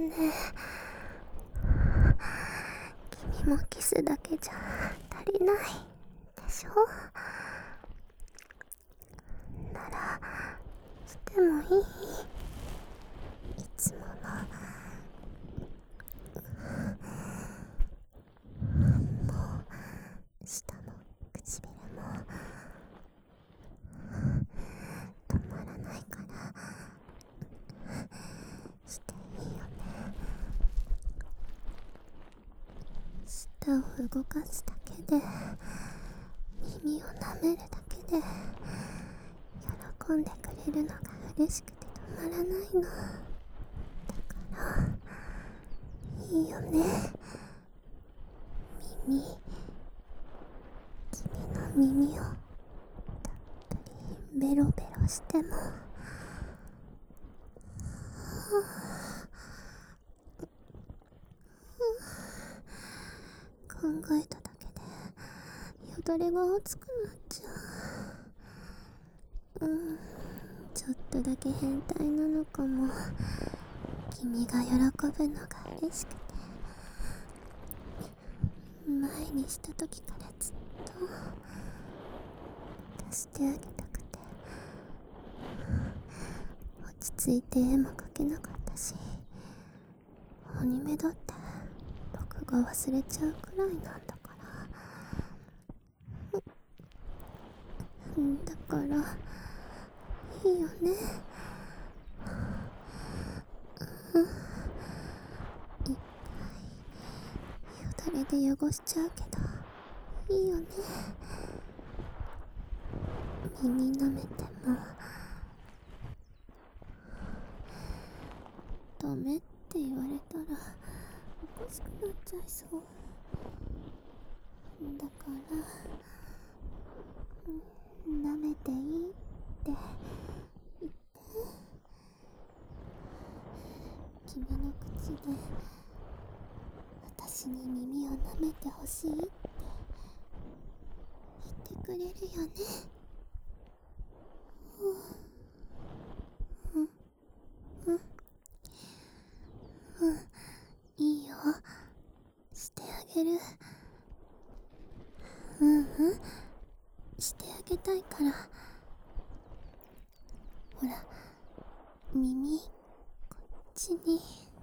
ね。君もキスだけじゃ足りないでしょ。ならしてもいい？いつものもう下の唇も止まらないからしていいよね。舌を動かすだけで、耳を舐めるだけで喜んでくれるのが嬉しくて止まらないの。だからいいよね。君の耳をたっぷりベロベロしても、考えただけでよだれが熱くなっちゃう。ちょっとだけ変態なのかも。君が喜ぶのが嬉しくて、前にした時からずっと出してあげたくて、落ち着いて絵も描けなかったし、アニメだって録画忘れちゃうくらいなんだから。だからいいよね。いっぱいよだれで汚しちゃうけどいいよね。耳舐めてもダメって言われたらおかしくなっちゃいそう。だから舐めていいって言って、君の口で私に耳を舐めてほしいって言ってくれるよね。いいよ、してあげる。してあげたいから。ほら、耳こっちに。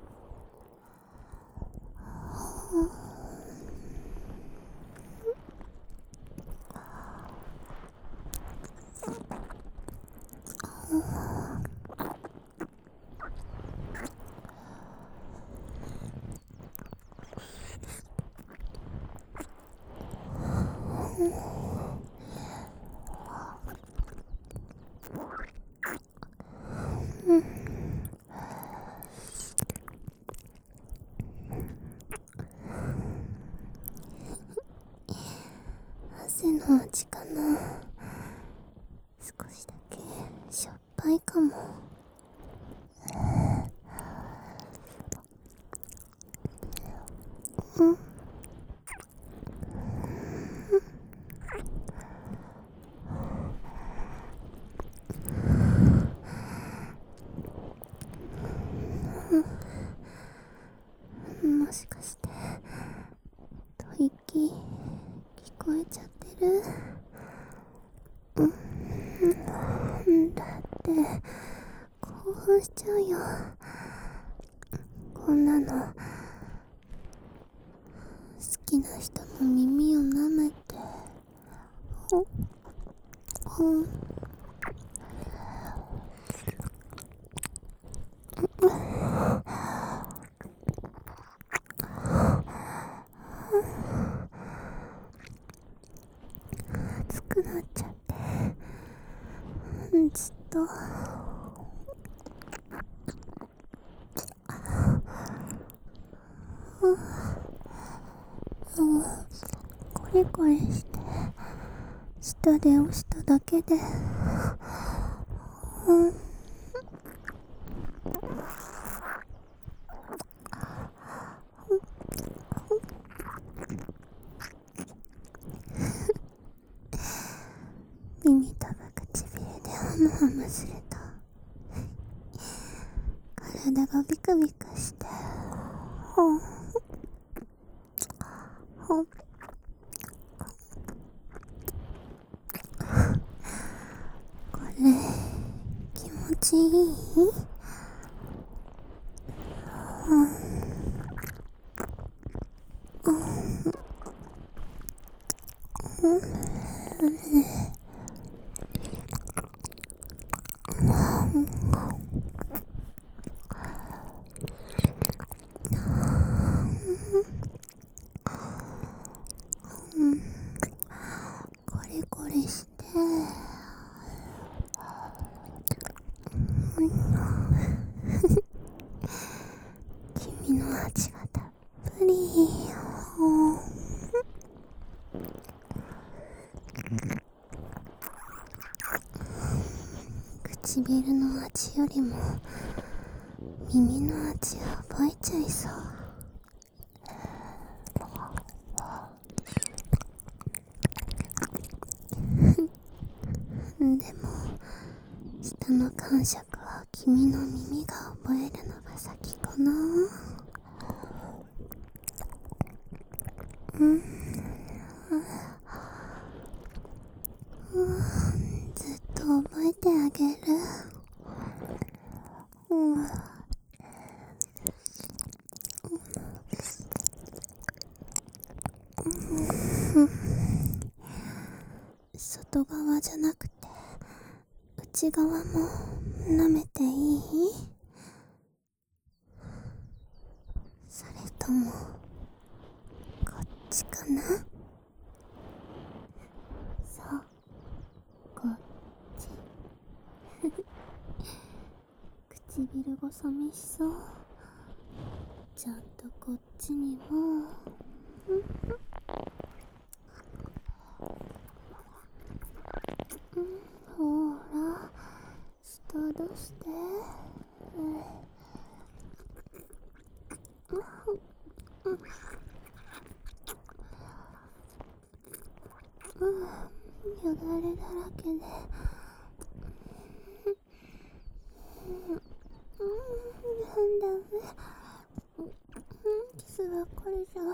汗の味かな。少しだけしょっぱいかも。もしかして吐息聞こえちゃってる？だって興奮しちゃうよ。こんなの好きな人の耳を舐めて、熱くなっちゃって、ずっとコリコリして舌で押しただけで、耳とか唇でハムハムすると体がビクビクしてほほこれ気持ちいい？コリコリして君の味がたっぷり。唇の味よりも耳の味覚えちゃいそう。でも舌の感触は君の耳が覚えるのが先かな。ずっと覚えてあげる。外側じゃなくて内側も舐めていい？それともこっちかな？そう、こっち。唇が寂しそう。ちゃんとこっちにも。ほら、舌出して。よだれだらけで。なんだね。キスばっかりじゃ。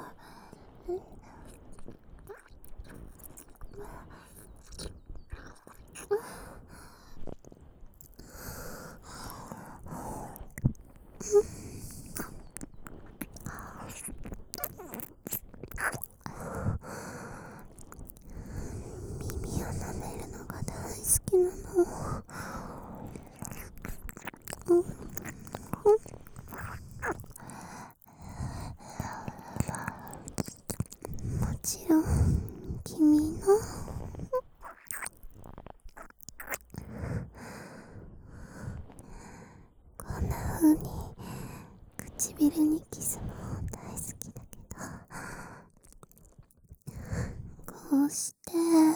耳を舐めるのが大好きなの。もちろん君のこんな風に唇にキスも大好きだけど、こうして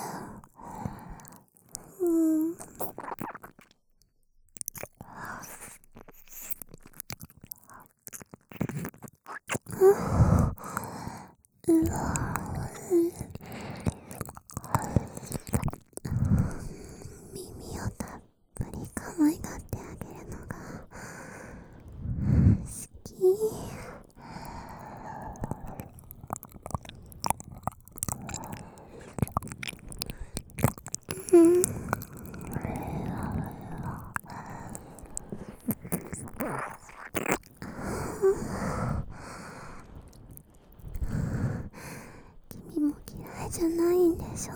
耳をたっぷり可愛がってあげるのが好き。君も嫌いじゃないんでしょ？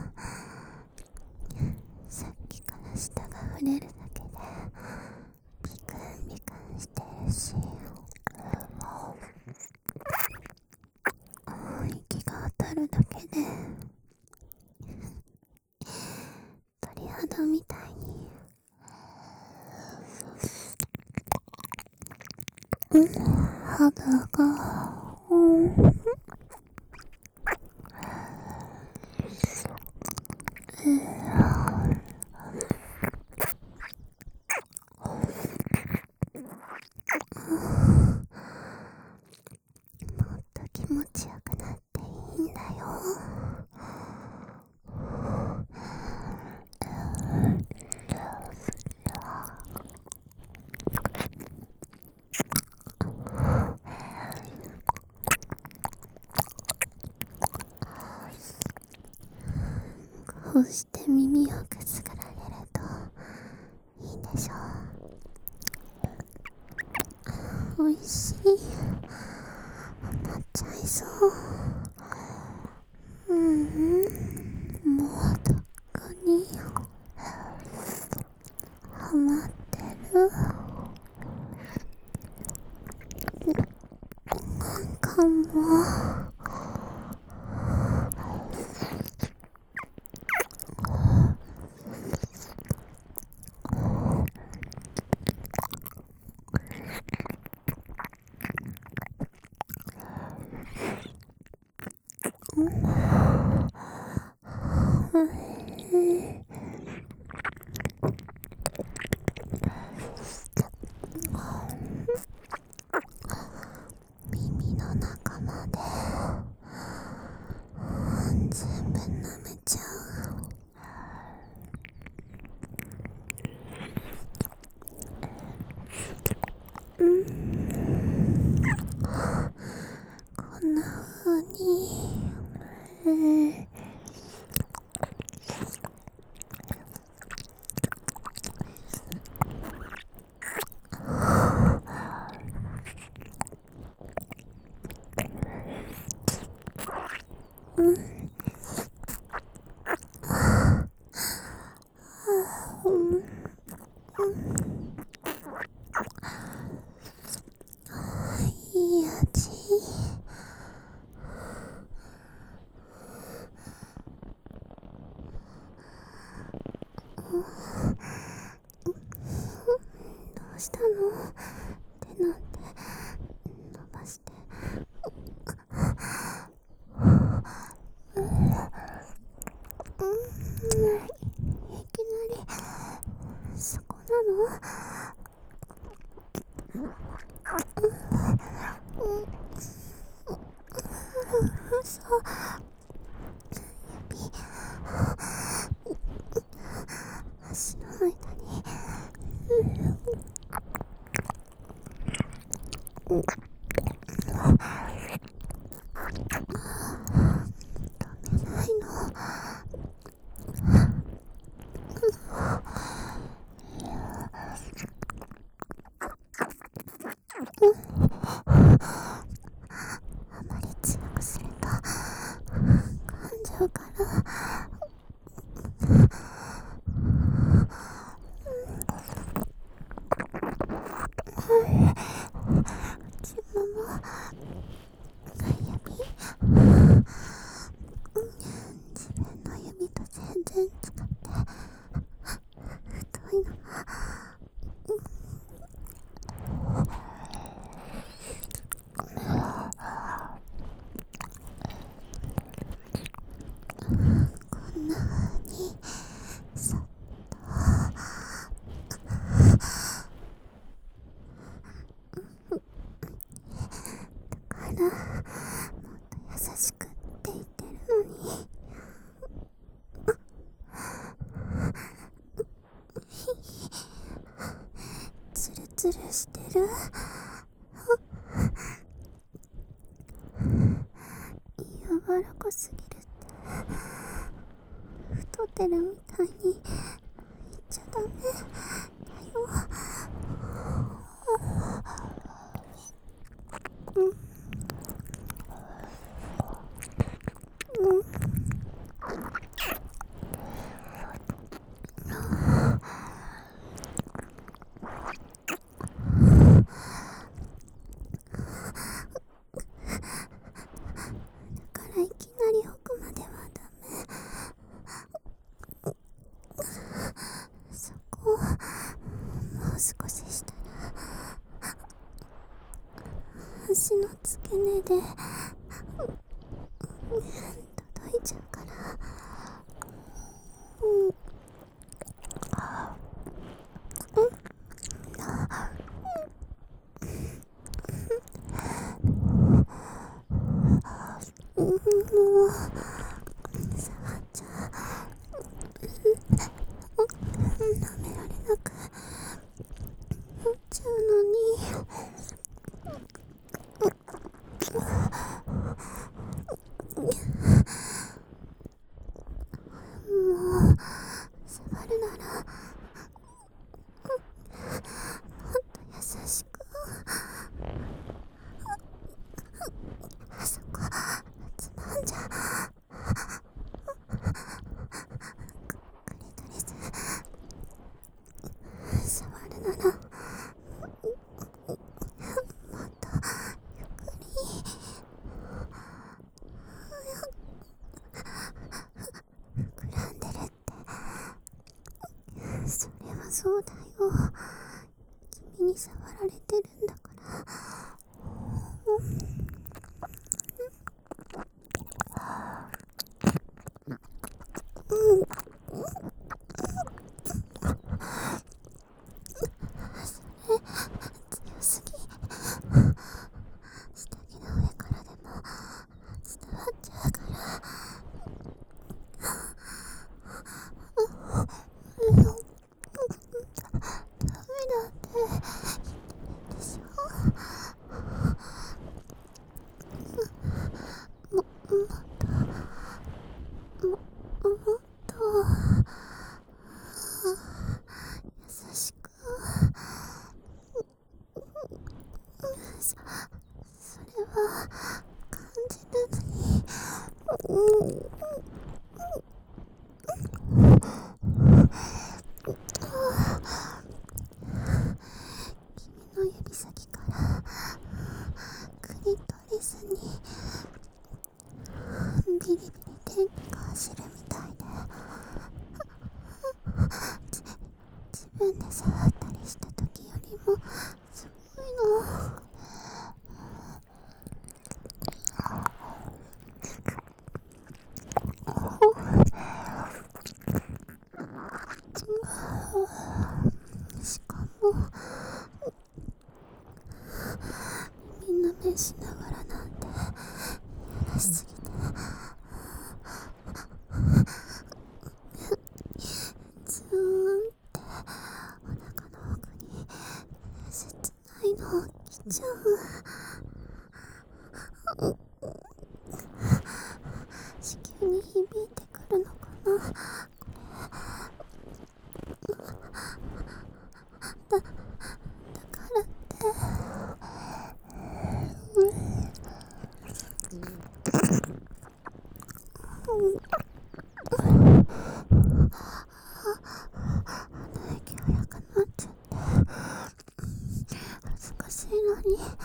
さっきから舌が触れるだけでビクンビクンしてるし、息が当たるだけで鳥肌みたいに肌がもっと気持ちよくなっていいんだよ。 うして耳をくすぐられるといいでしょう。おいしい。なっちゃいそう。もうとっくにハマってる。かも。耳の中まで全部舐めちゃう。こんな風に、いい味。どうしたの？手なんて伸ばして。いきなりそこなの？そう、指、足の間に、止めないの。あまり強くすると噛んじゃうから。自分も指、自分の指と全然使って太いのがこんな風にそっとだからもっと優しくって言ってるのに。ツルツルしてる。柔らかすぎるって。太ってるみたいに言っちゃダメだよ。だからいきなり奥まではダメ。そこをもう少ししたら足の付け根で届いちゃうから。もう触っちゃ舐められなくなっちゃうのに。もてるんだから。強すぎ。下着の上からでも伝わっちゃうから。ダメだって言ってるでしょ。もっと優しく。それは感じなのに。君の指先からクリトリスにビリビリ電気が走るみたいで、自分で触ったりした時よりもすごいの。しかもみんな目しながらなんてやらしすぎて、ズーンってお腹の奥に切ないの来ちゃう。子宮に響いてくるのかな。だからって、息荒くなっちゃって恥ずかしいのに止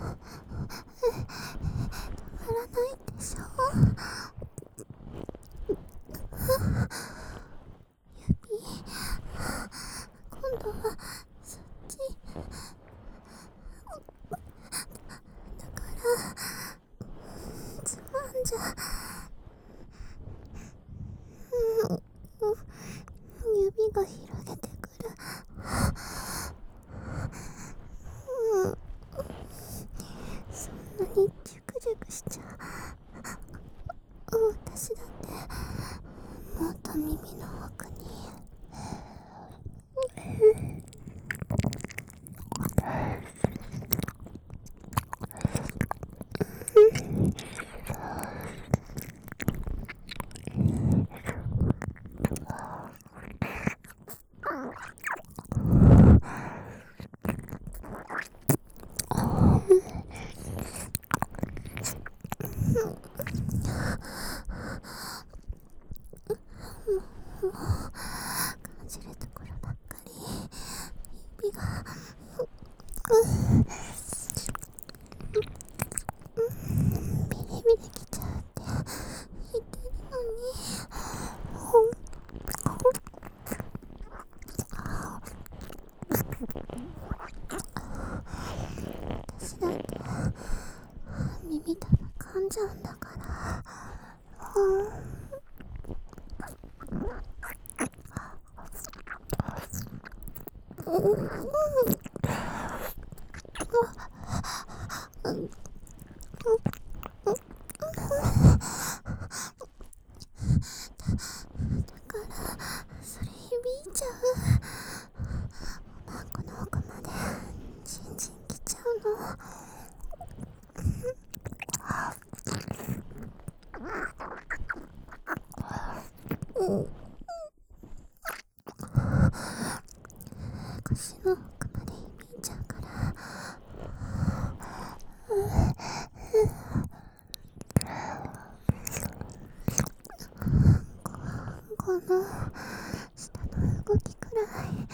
まらないでしょ。指、今度はそっちだから、つまんじゃ。指が広げてくる。そんなにジュクジュクしちゃう。私だってもっと耳の奥に。感じるところばっかり。指がビリビリきちゃうって言ってるのに。私だって耳たぶ噛んじゃうんだから。だからそれ響いちゃう。おまんこの奥までチンチン来ちゃうの。腰の奥まで響いちゃうから。この下の動きくらい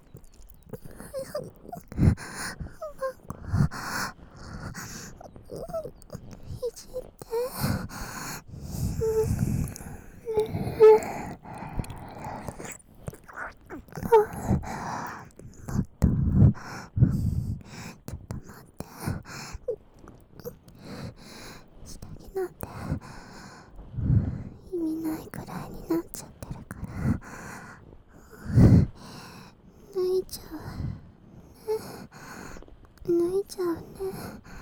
いじって。もっといちゃうね。